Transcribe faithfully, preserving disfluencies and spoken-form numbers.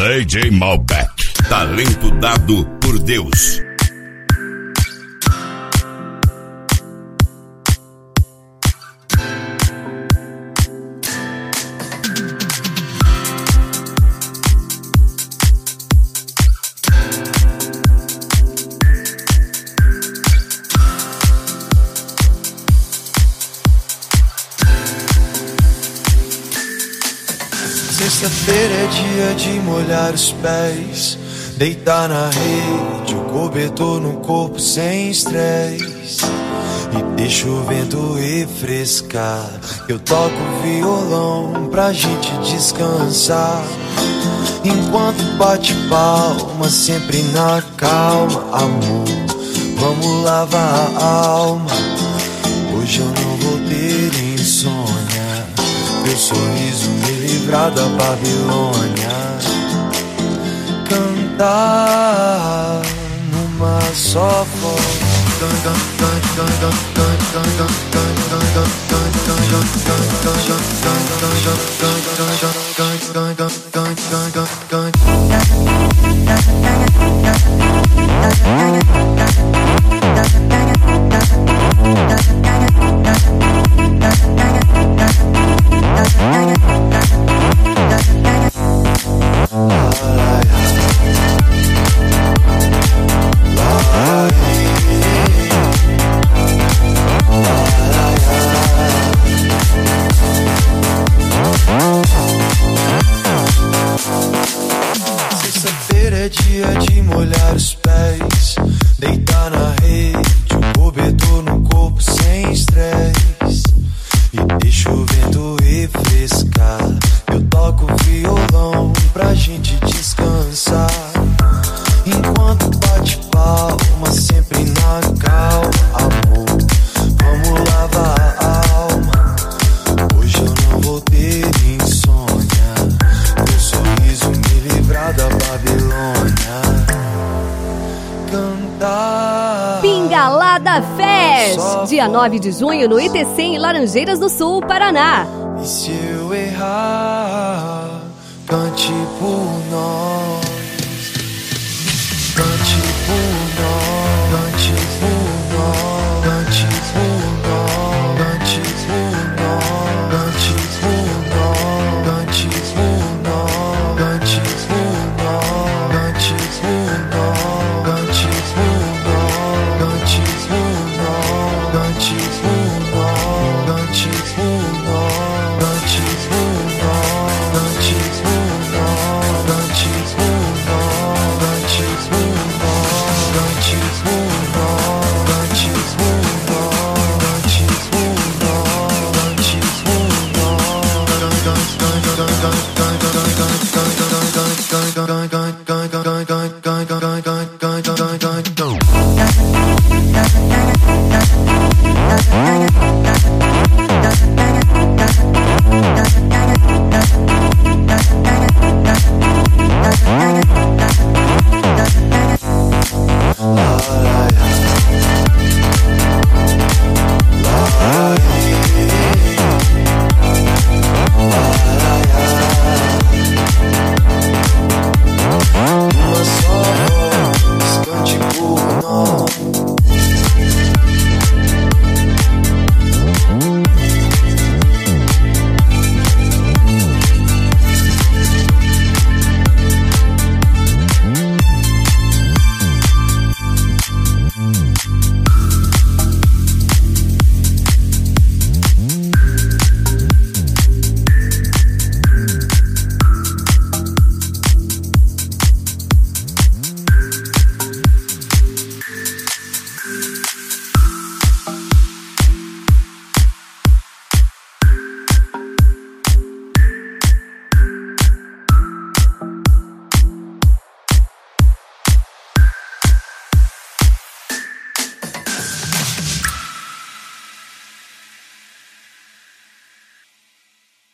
D J Malbec, talento dado por Deus. Sexta-feira é dia de molhar os pés, deitar na rede, o cobertor no corpo sem estresse, e deixa o vento refrescar. Eu toco violão pra gente descansar, enquanto bate palma, sempre na calma. Amor, vamos lavar a alma, hoje eu não vou ter insônia. Meu sorriso me livrar da Babilônia. Cantar numa só voz. Sexta-feira é dia de molhar os pés, deitar na rede, o cobertor no corpo sem estresse, e deixa o vento refrescar. Eu toco violão pra gente descansar, enquanto bate palma, sempre na calma. Amor, vamos lavar a alma, hoje eu não vou ter insônia. Meu sorriso me livrar da Babilônia. Cantar Pingalada Fest, dia nove de junho no I T C em Laranjeiras do Sul, Paraná. E se eu errar, cante por mim.